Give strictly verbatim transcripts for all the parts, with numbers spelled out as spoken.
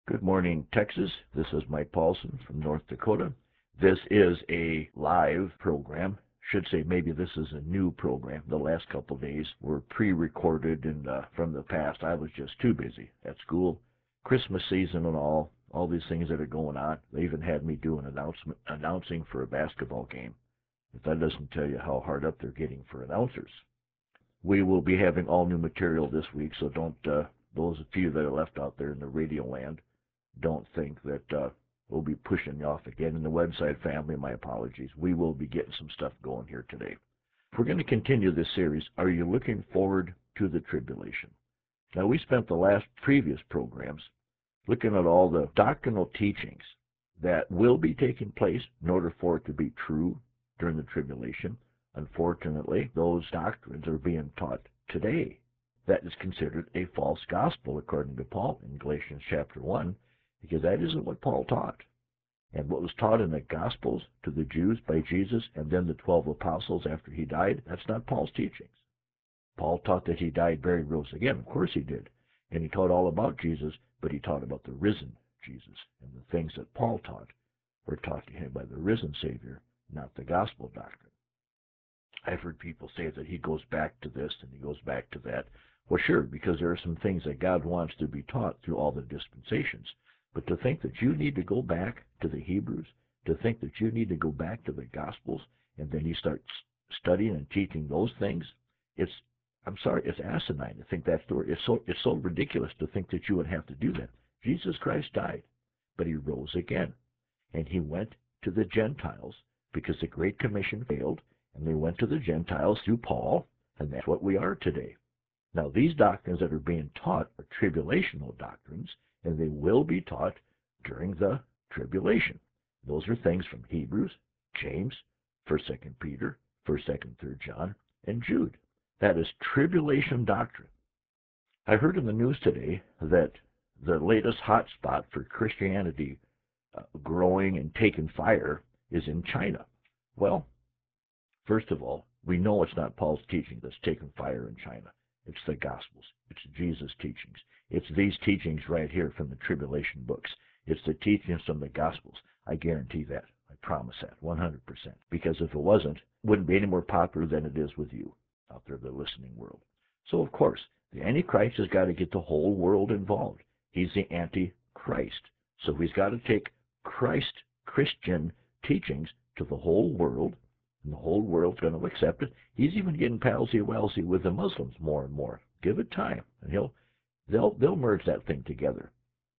Good morning, Texas. This is Mike Paulson from North Dakota. This is a live program. Should say maybe this is a new program. The last couple of days were pre-recorded and uh, from the past. I was just too busy at school, Christmas season and all, all these things that are going on. They even had me do an announcement, announcing for a basketball game. If that doesn't tell you how hard up they're getting for announcers. We will be having all new material this week, so don't, uh, those few that are left out there in the radio land, don't think that uh, we'll be pushing you off again. In the website family, my apologies. We will be getting some stuff going here today. We're going to continue this series. Are you looking forward to the tribulation? Now, we spent the last previous programs looking at all the doctrinal teachings that will be taking place in order for it to be true during the tribulation. Unfortunately, those doctrines are being taught today. That is considered a false gospel, according to Paul in Galatians chapter one, because that isn't what Paul taught. And what was taught in the Gospels to the Jews by Jesus and then the twelve apostles after he died, that's not Paul's teachings. Paul taught that he died, buried, rose again. Of course he did. And he taught all about Jesus, but he taught about the risen Jesus. And the things that Paul taught were taught to him by the risen Savior, not the gospel doctrine. I've heard people say that he goes back to this and he goes back to that. Well, sure, because there are some things that God wants to be taught through all the dispensations. But to think that you need to go back to the Hebrews, to think that you need to go back to the Gospels, and then you start studying and teaching those things, it's, I'm sorry, it's asinine to think that story. It's so, it's so ridiculous to think that you would have to do that. Jesus Christ died, but he rose again. And he went to the Gentiles because the Great Commission failed, and they went to the Gentiles through Paul, and that's what we are today. Now, these doctrines that are being taught are tribulational doctrines, and they will be taught during the tribulation. Those are things from Hebrews, James, first, second Peter, first, second, third John, and Jude. That is tribulation doctrine. I heard in the news today that the latest hotspot for Christianity uh, growing and taking fire is in China. Well, first of all, we know it's not Paul's teaching that's taking fire in China. It's the Gospels. It's Jesus' teachings. It's these teachings right here from the tribulation books. It's the teachings from the Gospels. I guarantee that. I promise that, one hundred percent. Because if it wasn't, it wouldn't be any more popular than it is with you out there, the listening world. So, of course, the Antichrist has got to get the whole world involved. He's the Antichrist. So he's got to take Christ, Christian teachings to the whole world, and the whole world's going to accept it. He's even getting palsy-walsy with the Muslims more and more. Give it time, and he'll, they'll, they'll merge that thing together.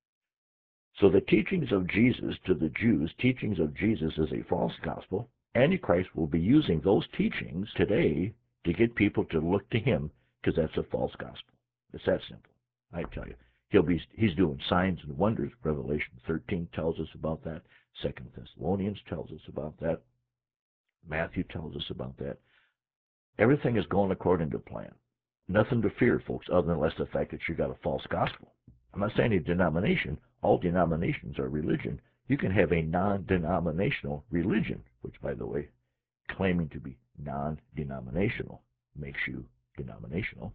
So the teachings of Jesus to the Jews, teachings of Jesus is a false gospel. Antichrist will be using those teachings today to get people to look to him because that's a false gospel. It's that simple, I tell you. He'll be, he's doing signs and wonders. Revelation thirteen tells us about that. Second Thessalonians tells us about that. Matthew tells us about that. Everything is going according to plan. Nothing to fear, folks, other than less the fact that you got a false gospel. I'm not saying any denomination. All denominations are religion. You can have a non-denominational religion, which, by the way, claiming to be non-denominational makes you denominational.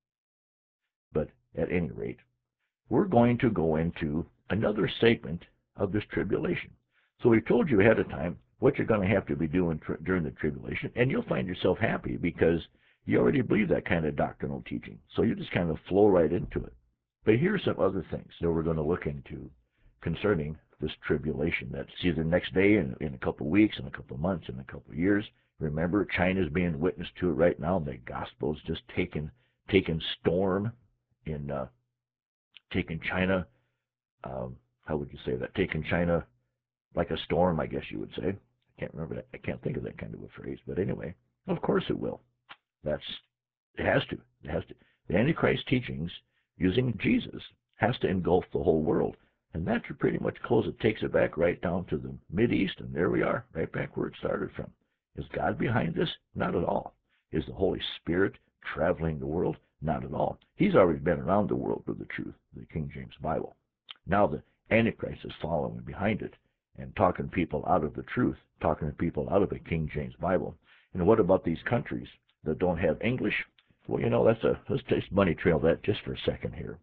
But at any rate, we're going to go into another segment of this tribulation. So we told you ahead of time what you're going to have to be doing tr- during the tribulation, and you'll find yourself happy because you already believe that kind of doctrinal teaching. So you just kind of flow right into it. But here's some other things that we're going to look into concerning this tribulation. That's either next day, in, in a couple of weeks, in a couple of months, in a couple of years. Remember, China's being witness to it right now. The gospel's just taking taking storm in uh, taking China. Um, how would you say that? Taking China like a storm, I guess you would say. I can't remember that. I can't think of that kind of a phrase. But anyway, of course it will. That's it has to. It has to. The Antichrist teachings using Jesus has to engulf the whole world. And that should pretty much close it, takes it back right down to the Mideast, and there we are, right back where it started from. Is God behind this? Not at all. Is the Holy Spirit traveling the world? Not at all. He's already been around the world with the truth, the King James Bible. Now the Antichrist is following behind it and talking people out of the truth, talking people out of the King James Bible. And what about these countries that don't have English? Well, you know, that's a, let's just money trail that just for a second here.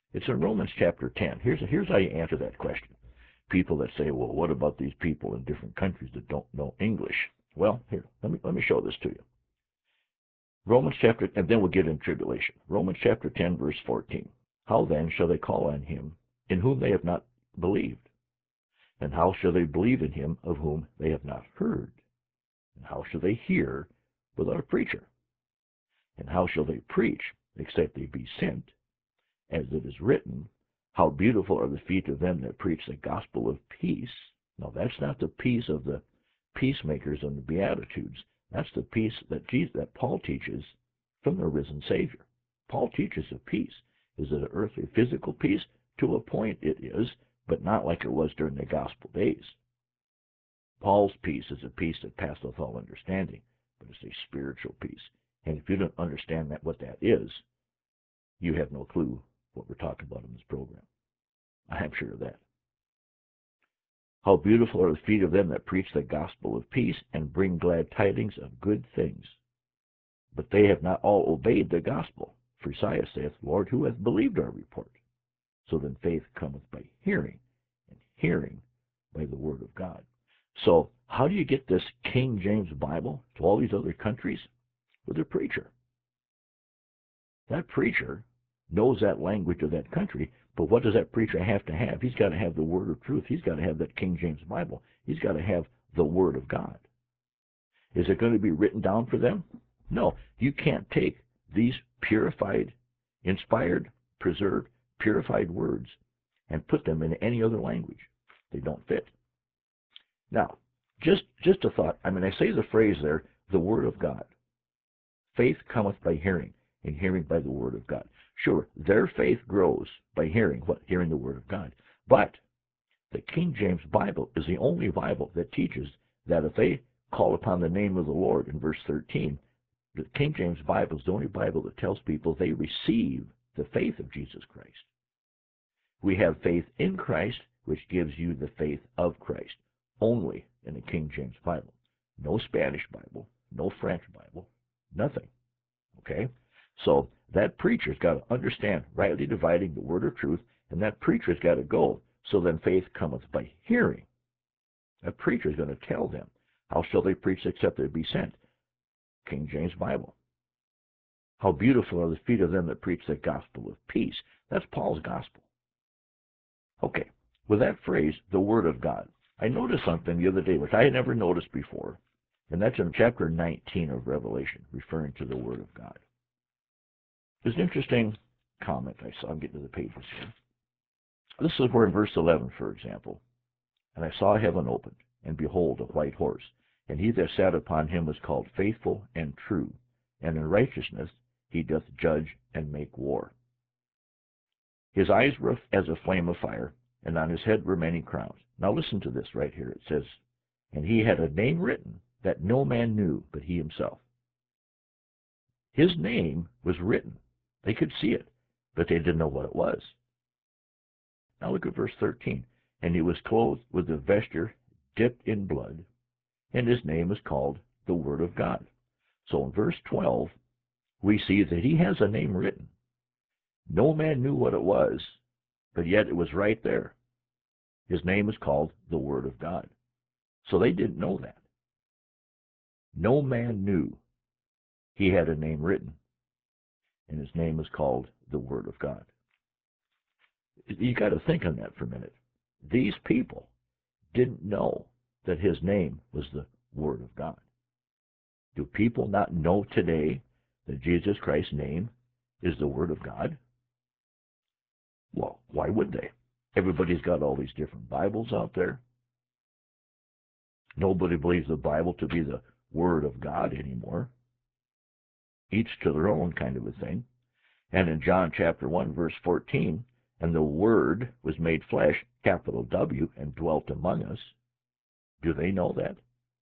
It's in Romans chapter ten. Here's, here's how you answer that question. People that say, well, what about these people in different countries that don't know English? Well, here, let me, let me show this to you. Romans chapter, and then we'll get in tribulation. Romans chapter ten, verse fourteen. How then shall they call on him in whom they have not believed? And how shall they believe in him of whom they have not heard? And how shall they hear without a preacher? And how shall they preach except they be sent? As it is written, how beautiful are the feet of them that preach the gospel of peace. Now that's not the peace of the peacemakers and the Beatitudes. That's the peace that Jesus, that Paul teaches from the risen Savior. Paul teaches of peace. Is it an earthly, physical peace? To a point it is, but not like it was during the gospel days. Paul's peace is a peace that passeth all understanding, but it's a spiritual peace. And if you don't understand that what that is, you have no clue what we're talking about in this program. I am sure of that. How beautiful are the feet of them that preach the gospel of peace and bring glad tidings of good things. But they have not all obeyed the gospel. For Isaiah saith, Lord, who hath believed our report? So then faith cometh by hearing, and hearing by the word of God. So how do you get this King James Bible to all these other countries? With a preacher. That preacher knows that language of that country, but what does that preacher have to have? He's got to have the word of truth. He's got to have that King James Bible. He's got to have the word of God. Is it going to be written down for them? No. You can't take these purified, inspired, preserved, purified words and put them in any other language. They don't fit. Now, just, just a thought. I mean, I say the phrase there, the word of God. Faith cometh by hearing, and hearing by the word of God. Sure, their faith grows by hearing what? Hearing the word of God. But the King James Bible is the only Bible that teaches that if they call upon the name of the Lord in verse thirteen, the King James Bible is the only Bible that tells people they receive the faith of Jesus Christ. We have faith in Christ, which gives you the faith of Christ, only in the King James Bible. No Spanish Bible, no French Bible, nothing. Okay? So that preacher's got to understand rightly dividing the word of truth, and that preacher's got to go. So then faith cometh by hearing. That preacher's going to tell them. How shall they preach except they be sent? King James Bible. How beautiful are the feet of them that preach the gospel of peace. That's Paul's gospel. Okay, with that phrase, the word of God, I noticed something the other day which I had never noticed before, and that's in chapter nineteen of Revelation, referring to the word of God. There's an interesting comment I saw. I'm getting to the pages here. This is where in verse eleven, for example, and I saw heaven opened, and behold, a white horse, and he that sat upon him was called Faithful and True, and in righteousness he doth judge and make war. His eyes were as a flame of fire, and on his head were many crowns. Now listen to this right here. It says, and he had a name written that no man knew but he himself. His name was written. They could see it, but they didn't know what it was. Now look at verse thirteen. And he was clothed with a vesture dipped in blood, and his name is called the Word of God. So in verse twelve, we see that he has a name written. No man knew what it was, but yet it was right there. His name is called the Word of God. So they didn't know that. No man knew he had a name written, and his name is called the Word of God. You got to think on that for a minute. These people didn't know that his name was the Word of God. Do people not know today that Jesus Christ's name is the Word of God? Well, why would they? Everybody's got all these different Bibles out there. Nobody believes the Bible to be the Word of God anymore. Each to their own kind of a thing. And in John chapter one, verse fourteen, and the Word was made flesh, capital W, and dwelt among us. Do they know that?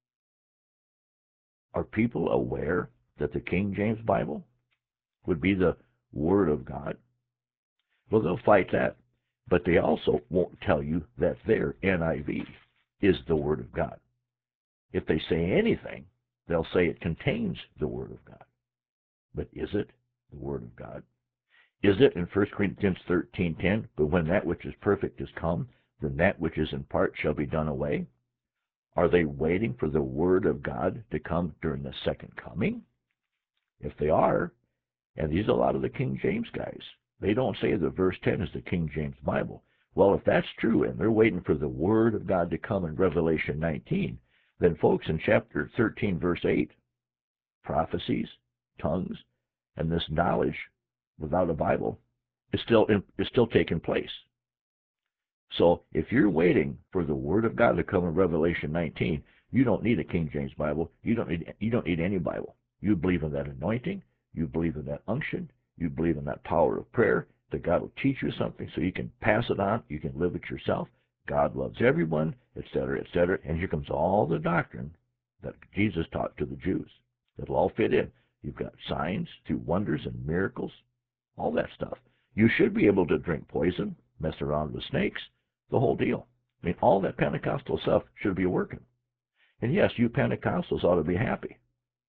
Are people aware that the King James Bible would be the Word of God? Well, they'll fight that. But they also won't tell you that their N I V is the Word of God. If they say anything, they'll say it contains the Word of God. But is it the Word of God? Is it in First Corinthians thirteen ten? But when that which is perfect is come, then that which is in part shall be done away. Are they waiting for the Word of God to come during the second coming? If they are, and these are a lot of the King James guys, they don't say that verse ten is the King James Bible. Well, if that's true, and they're waiting for the Word of God to come in Revelation nineteen, then folks, in chapter thirteen, verse eight, prophecies, tongues, and this knowledge without a Bible is still is still taking place. So if you're waiting for the Word of God to come in Revelation nineteen, you don't need a King James Bible. You don't need you don't need any Bible. You believe in that anointing. You believe in that unction. You believe in that power of prayer, that God will teach you something so you can pass it on. You can live it yourself. God loves everyone, et cetera, et cetera. And here comes all the doctrine that Jesus taught to the Jews. It'll all fit in. You've got signs through wonders and miracles, all that stuff. You should be able to drink poison, mess around with snakes, the whole deal. I mean, all that Pentecostal stuff should be working. And yes, you Pentecostals ought to be happy.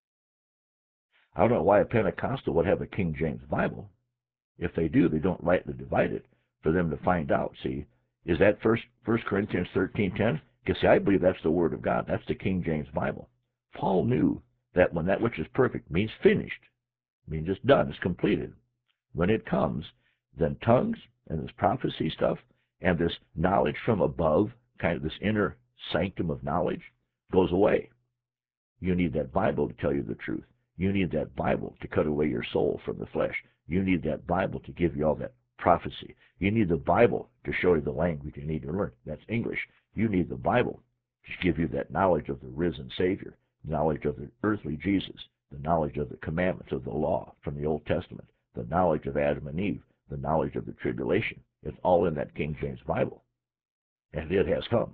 I don't know why a Pentecostal would have a King James Bible. If they do, they don't rightly divide it for them to find out. See, is that first First Corinthians thirteen ten? Because see, I believe that's the Word of God. That's the King James Bible. Paul knew that when that which is perfect means finished, means it's done, it's completed. When it comes, then tongues and this prophecy stuff and this knowledge from above, kind of this inner sanctum of knowledge, goes away. You need that Bible to tell you the truth. You need that Bible to cut away your soul from the flesh. You need that Bible to give you all that prophecy. You need the Bible to show you the language you need to learn. That's English. You need the Bible to give you that knowledge of the risen Savior, knowledge of the earthly Jesus, the knowledge of the commandments of the law from the Old Testament, the knowledge of Adam and Eve, the knowledge of the tribulation. It's all in that King James Bible. And it has come.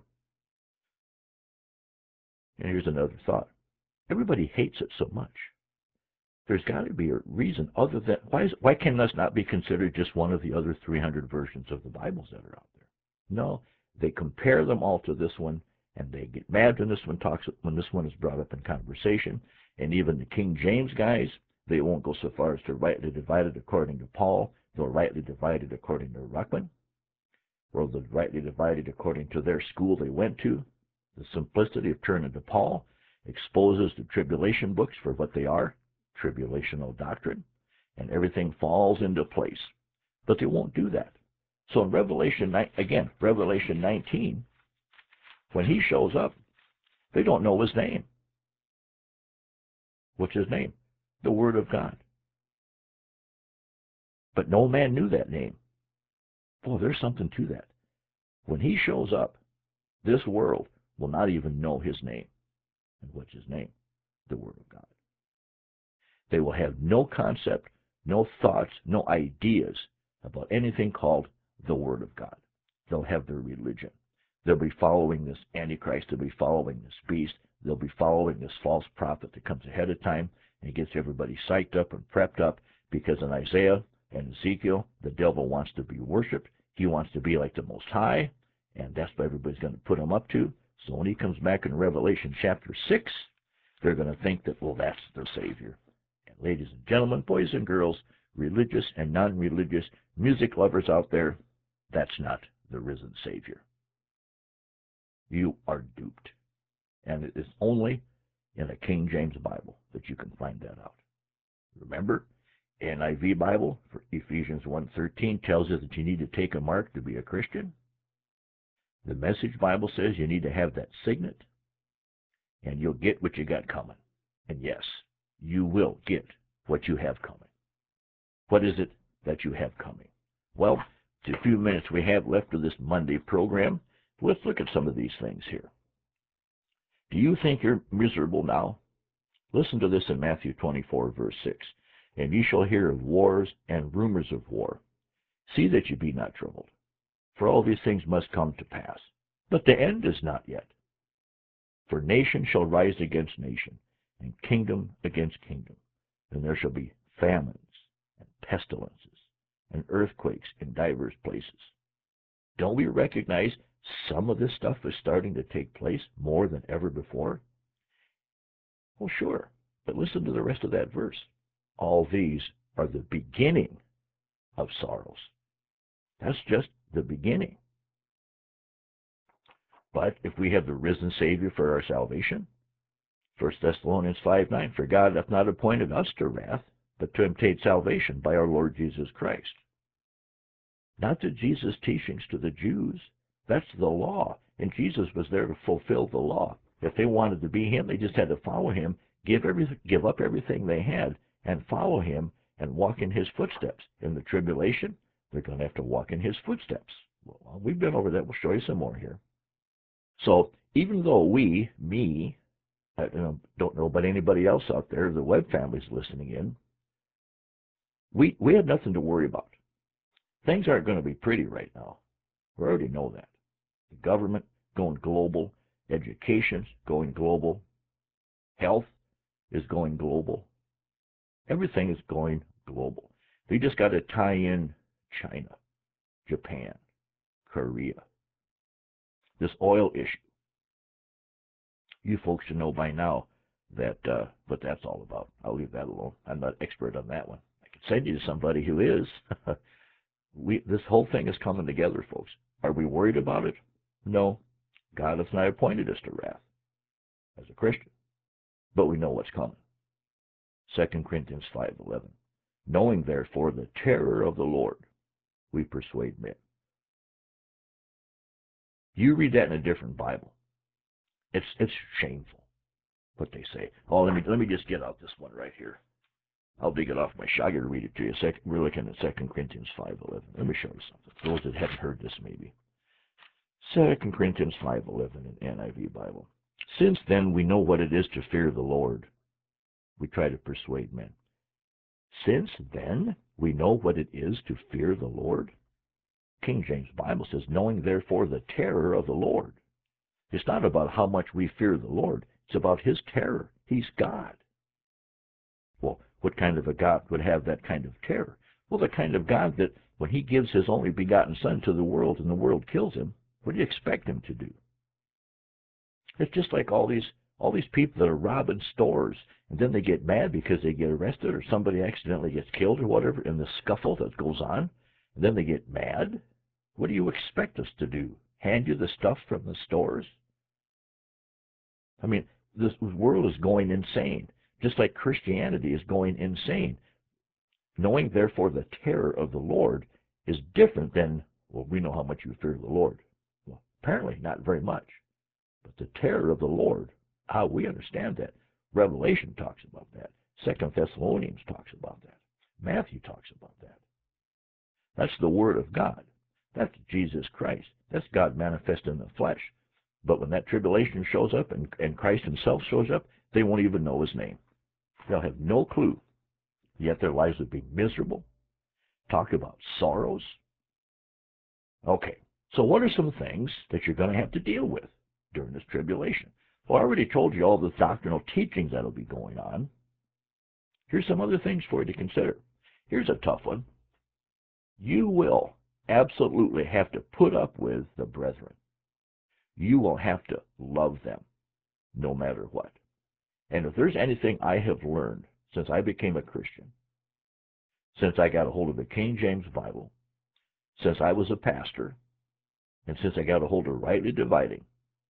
And here's another thought. Everybody hates it so much. There's got to be a reason other than, why, is, why can this not be considered just one of the other three hundred versions of the Bibles that are out there? No, they compare them all to this one, and they get mad when this one talks, when this one is brought up in conversation. And even the King James guys, they won't go so far as to rightly divide it according to Paul. They'll rightly divide it according to Ruckman, or they'll rightly divide it according to their school they went to. The simplicity of turning to Paul exposes the tribulation books for what they are, tribulational doctrine, and everything falls into place. But they won't do that. So in Revelation, again, Revelation nineteen, when he shows up, they don't know his name. What's his name? The Word of God. But no man knew that name. Boy, there's something to that. When he shows up, this world will not even know his name. And what's his name? The Word of God. They will have no concept, no thoughts, no ideas about anything called the Word of God. They'll have their religion. They'll be following this Antichrist. They'll be following this beast. They'll be following this false prophet that comes ahead of time and gets everybody psyched up and prepped up, because in Isaiah and Ezekiel, the devil wants to be worshipped. He wants to be like the Most High, and that's what everybody's going to put him up to. So when he comes back in Revelation chapter six, they're going to think that, well, that's the Savior. And ladies and gentlemen, boys and girls, religious and non-religious music lovers out there, that's not the risen Savior. You are duped. And it is only in a King James Bible that you can find that out. Remember, N I V Bible for Ephesians one thirteen tells us that you need to take a mark to be a Christian. The Message Bible says you need to have that signet, and you'll get what you got coming. And yes, you will get what you have coming. What is it that you have coming? Well, the few minutes we have left of this Monday program, let's look at some of these things here. Do you think you're miserable now? Listen to this in Matthew twenty-four, verse six. And ye shall hear of wars and rumors of war. See that ye be not troubled. For all these things must come to pass. But the end is not yet. For nation shall rise against nation, and kingdom against kingdom. And there shall be famines, and pestilences, and earthquakes in divers places. Don't we recognize some of this stuff is starting to take place more than ever before? Well, sure. But listen to the rest of that verse. All these are the beginning of sorrows. That's just the beginning. But if we have the risen Savior for our salvation, First Thessalonians five nine, for God hath not appointed us to wrath, but to obtain salvation by our Lord Jesus Christ. Not to Jesus' teachings to the Jews. That's the law. And Jesus was there to fulfill the law. If they wanted to be him, they just had to follow him, give everything, give up everything they had, and follow him and walk in his footsteps. In the tribulation, they're going to have to walk in his footsteps. Well, we've been over that. We'll show you some more here. So even though we, me, I don't know about anybody else out there, the Webb family's listening in, we, we have nothing to worry about. Things aren't going to be pretty right now. We already know that. The government going global, education's going global, health is going global. Everything is going global. They just got to tie in China, Japan, Korea, this oil issue. You folks should know by now that uh, what that's all about. I'll leave that alone. I'm not expert on that one. I can send you to somebody who is. we, this whole thing is coming together, folks. Are we worried about it? No. God has not appointed us to wrath as a Christian. But we know what's coming. Second Corinthians five eleven. Knowing therefore the terror of the Lord, we persuade men. You read that in a different Bible. It's it's shameful what they say. Oh, let me let me just get out this one right here. I'll dig it off my shot. I got to read it to you. Second, we're looking at Second Corinthians five eleven. Let me show you something. For those that haven't heard this, maybe. Second Corinthians five eleven in N I V Bible. Since then we know what it is to fear the Lord, we try to persuade men. Since then we know what it is to fear the Lord. King James Bible says, knowing therefore the terror of the Lord. It's not about how much we fear the Lord. It's about his terror. He's God. Well, what kind of a God would have that kind of terror? Well, the kind of God that when he gives his only begotten Son to the world and the world kills him, what do you expect him to do? It's just like all these all these people that are robbing stores, and then they get mad because they get arrested or somebody accidentally gets killed or whatever in the scuffle that goes on, and then they get mad. What do you expect us to do? Hand you the stuff from the stores? I mean, this world is going insane, just like Christianity is going insane. Knowing, therefore, the terror of the Lord is different than, well, we know how much you fear the Lord. Well, apparently not very much. But the terror of the Lord, how we understand that. Revelation talks about that. Second Thessalonians talks about that. Matthew talks about that. That's the Word of God. That's Jesus Christ. That's God manifest in the flesh. But when that tribulation shows up and, and Christ himself shows up, they won't even know his name. They'll have no clue. Yet their lives would be miserable. Talk about sorrows. Okay, so what are some things that you're going to have to deal with during this tribulation? Well, I already told you all the doctrinal teachings that will be going on. Here's some other things for you to consider. Here's a tough one. You will absolutely have to put up with the brethren. You will have to love them no matter what. And if there's anything I have learned since I became a Christian, since I got a hold of the King James Bible, since I was a pastor, and since I got a hold of rightly dividing,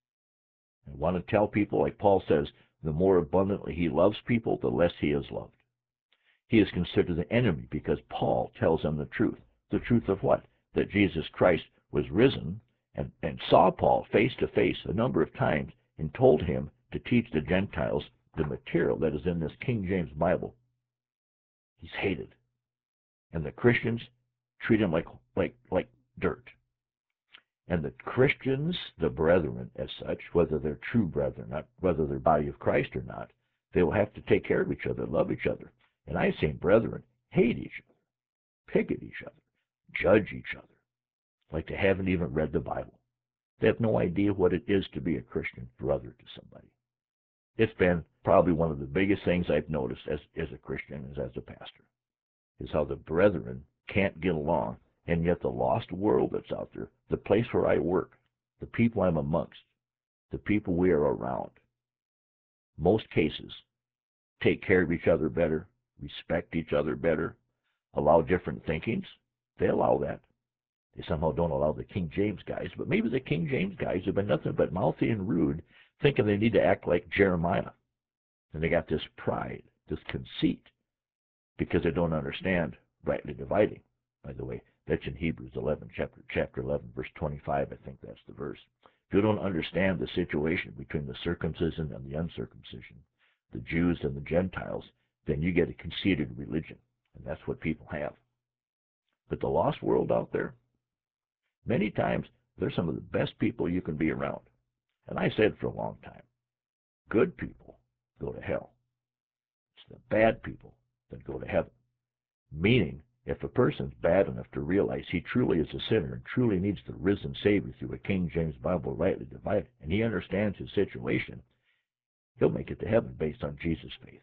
I want to tell people, like Paul says, the more abundantly he loves people, the less he is loved. He is considered the enemy because Paul tells them the truth. The truth of what? That Jesus Christ was risen and, and saw Paul face to face a number of times and told him to teach the Gentiles the material that is in this King James Bible. He's hated. And the Christians treat him like, like, like dirt. And the Christians, the brethren as such, whether they're true brethren, not whether they're body of Christ or not, they will have to take care of each other, love each other. And I've seen brethren hate each other, pick at each other, judge each other, like they haven't even read the Bible. They have no idea what it is to be a Christian brother to somebody. It's been probably one of the biggest things I've noticed as, as a Christian, as, as a pastor, is how the brethren can't get along. And yet the lost world that's out there, the place where I work, the people I'm amongst, the people we are around, most cases take care of each other better, respect each other better, allow different thinkings. They allow that. They somehow don't allow the King James guys, but maybe the King James guys have been nothing but mouthy and rude, thinking they need to act like Jeremiah. And they got this pride, this conceit, because they don't understand rightly dividing. By the way, that's in Hebrews eleven, chapter, chapter eleven, verse twenty-five, I think that's the verse. If you don't understand the situation between the circumcision and the uncircumcision, the Jews and the Gentiles, then you get a conceited religion, and that's what people have. But the lost world out there, many times, they're some of the best people you can be around. And I said for a long time, good people go to hell. It's the bad people that go to heaven. Meaning, if a person's bad enough to realize he truly is a sinner and truly needs the risen Savior through a King James Bible rightly divided, and he understands his situation, he'll make it to heaven based on Jesus' faith.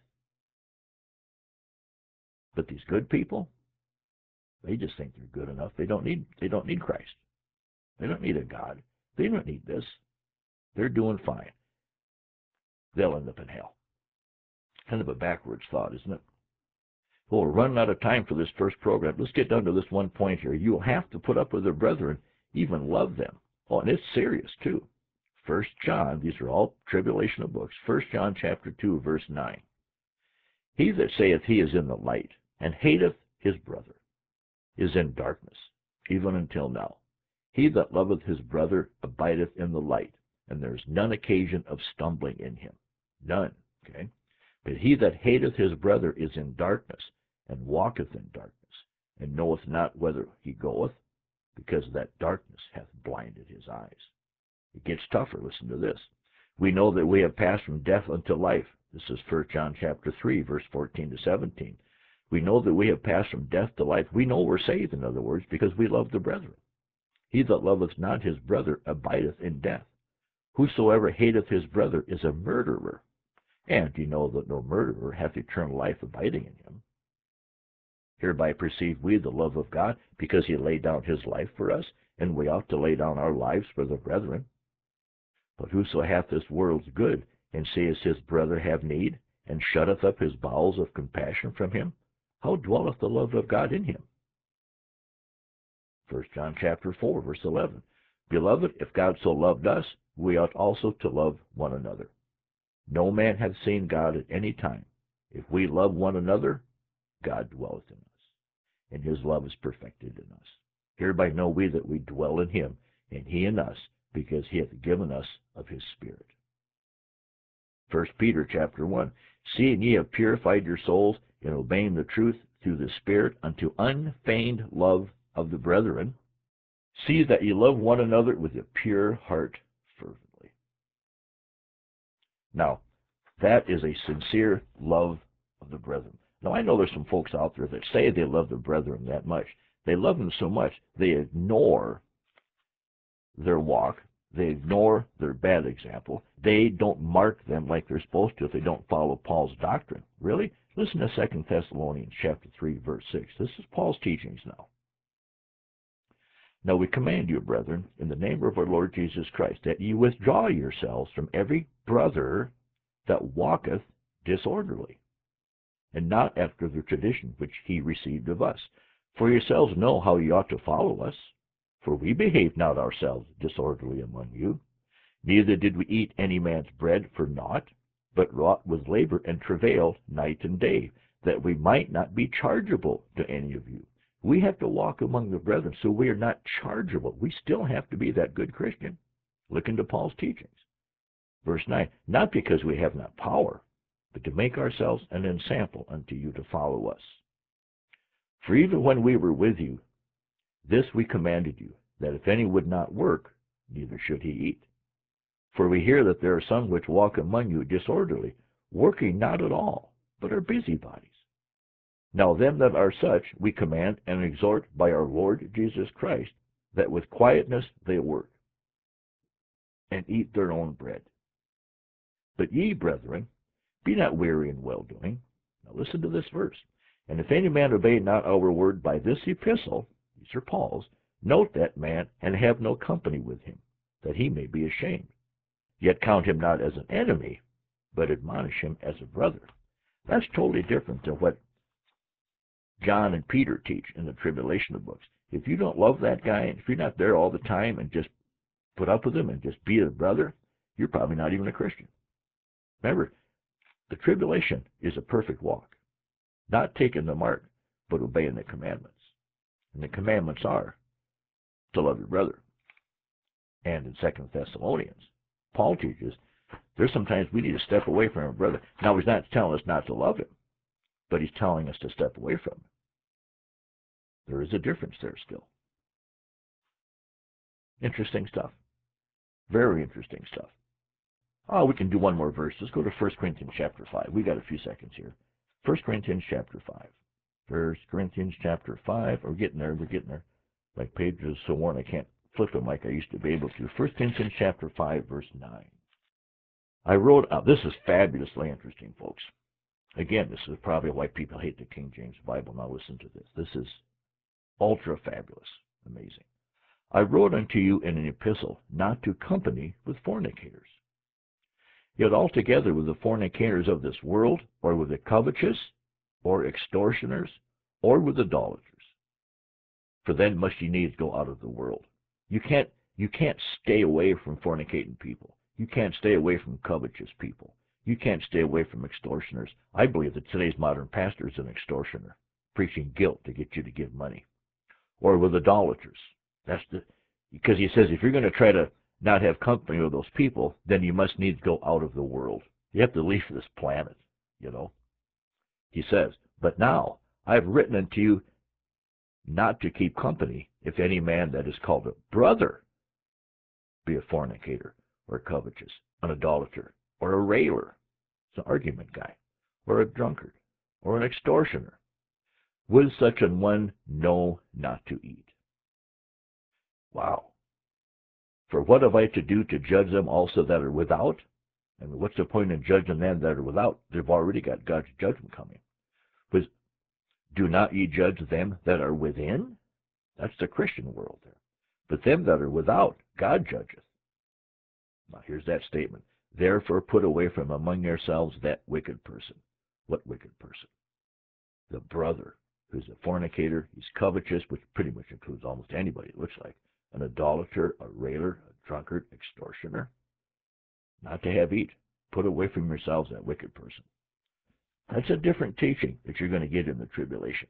But these good people, they just think they're good enough. They don't need, they don't need Christ. They don't need a God. They don't need this. They're doing fine. They'll end up in hell. Kind of a backwards thought, isn't it? Well, we're running out of time for this first program. Let's get down to this one point here. You'll have to put up with their brethren, even love them. Oh, and it's serious, too. First John, these are all tribulational books. First John chapter two, verse nine. He that saith he is in the light, and hateth his brother, is in darkness, even until now. He that loveth his brother abideth in the light, and there is none occasion of stumbling in him. None. Okay? But he that hateth his brother is in darkness, and walketh in darkness, and knoweth not whither he goeth, because that darkness hath blinded his eyes. It gets tougher. Listen to this. We know that we have passed from death unto life. This is First John chapter three, verse fourteen to seventeen. We know that we have passed from death to life. We know we're saved, in other words, because we love the brethren. He that loveth not his brother abideth in death. Whosoever hateth his brother is a murderer. And you know that no murderer hath eternal life abiding in him. Hereby perceive we the love of God, because he laid down his life for us, and we ought to lay down our lives for the brethren. But whoso hath this world's good, and seeth his brother have need, and shutteth up his bowels of compassion from him, how dwelleth the love of God in him? First John chapter four, verse eleven. Beloved, if God so loved us, we ought also to love one another. No man hath seen God at any time. If we love one another, God dwelleth in us, and his love is perfected in us. Hereby know we that we dwell in him, and he in us, because he hath given us of his Spirit. First Peter chapter one. Seeing ye have purified your souls in obeying the truth through the Spirit unto unfeigned love of the brethren, see that ye love one another with a pure heart fervently. Now, that is a sincere love of the brethren. Now, I know there's some folks out there that say they love the brethren that much. They love them so much, they ignore their walk. They ignore their bad example. They don't mark them like they're supposed to if they don't follow Paul's doctrine. Really? Listen to Second Thessalonians chapter three, verse six. This is Paul's teachings now. Now we command you, brethren, in the name of our Lord Jesus Christ, that ye withdraw yourselves from every brother that walketh disorderly, and not after the tradition which he received of us. For yourselves know how ye ought to follow us. For we behaved not ourselves disorderly among you, neither did we eat any man's bread for naught, but wrought with labor and travailed night and day, that we might not be chargeable to any of you. We have to walk among the brethren, so we are not chargeable. We still have to be that good Christian. Look into Paul's teachings. Verse nine, not because we have not power, but to make ourselves an ensample unto you to follow us. For even when we were with you, this we commanded you, that if any would not work, neither should he eat. For we hear that there are some which walk among you disorderly, working not at all, but are busybodies. Now them that are such we command and exhort by our Lord Jesus Christ, that with quietness they work, and eat their own bread. But ye, brethren, be not weary in well-doing. Now listen to this verse. And if any man obey not our word by this epistle, these are Paul's, note that man, and have no company with him, that he may be ashamed. Yet count him not as an enemy, but admonish him as a brother. That's totally different than what John and Peter teach in the tribulation books. If you don't love that guy, and if you're not there all the time and just put up with him and just be a brother, you're probably not even a Christian. Remember, the tribulation is a perfect walk. Not taking the mark, but obeying the commandments. And the commandments are to love your brother. And in Second Thessalonians, Paul teaches there's sometimes we need to step away from our brother. Now, he's not telling us not to love him, but he's telling us to step away from him. There is a difference there still. Interesting stuff. Very interesting stuff. Oh, we can do one more verse. Let's go to First Corinthians chapter five. We got a few seconds here. First Corinthians chapter five. First Corinthians chapter five. We're getting there. We're getting there. My page is so worn I can't flip them like I used to be able to. First Corinthians chapter five, verse nine. I wrote out, this is fabulously interesting, folks. Again, this is probably why people hate the King James Bible. Now listen to this. This is ultra fabulous. Amazing. I wrote unto you in an epistle not to company with fornicators, yet altogether with the fornicators of this world, or with the covetous, or extortioners, or with idolaters. For then must ye needs go out of the world. You can't, you can't stay away from fornicating people. You can't stay away from covetous people. You can't stay away from extortioners. I believe that today's modern pastor is an extortioner, preaching guilt to get you to give money. Or with idolaters. That's the, because he says if you're going to try to not have company with those people, then you must needs go out of the world. You have to leave this planet, you know. He says, but now I have written unto you not to keep company if any man that is called a brother be a fornicator, or covetous, an idolater, or a railer, it's an argument guy, or a drunkard, or an extortioner. With such an one know not to eat. Wow. For what have I to do to judge them also that are without? And what's the point in judging them that are without? They've already got God's judgment coming. But do not ye judge them that are within? That's the Christian world there. But them that are without, God judgeth. Now here's that statement. Therefore put away from among yourselves that wicked person. What wicked person? The brother who's a fornicator, he's covetous, which pretty much includes almost anybody, it looks like. An idolater, a railer, a drunkard, extortioner. Not to have eat. Put away from yourselves that wicked person. That's a different teaching that you're going to get in the tribulation.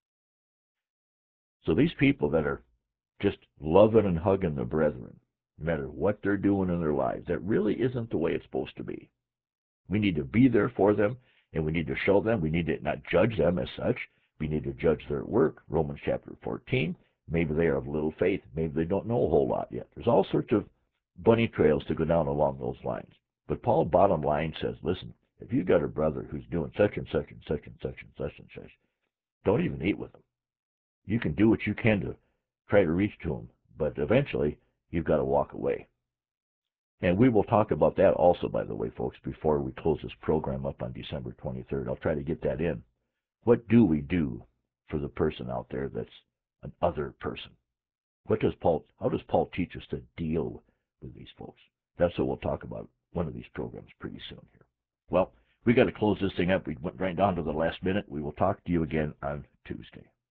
So these people that are just loving and hugging the brethren, no matter what they're doing in their lives, that really isn't the way it's supposed to be. We need to be there for them, and we need to show them. We need to not judge them as such. We need to judge their work. Romans chapter fourteen. Maybe they are of little faith. Maybe they don't know a whole lot yet. There's all sorts of bunny trails to go down along those lines. But Paul, bottom line, says, listen, if you've got a brother who's doing such and such and such and such and such and such, don't even eat with them. You can do what you can to try to reach to them, but eventually you've got to walk away. And we will talk about that also, by the way, folks, before we close this program up on December twenty-third. I'll try to get that in. What do we do for the person out there that's an other person? What does Paul, how does Paul teach us to deal with these folks? That's what we'll talk about one of these programs pretty soon here. Well, we got to close this thing up. We went right down to the last minute. We will talk to you again on Tuesday.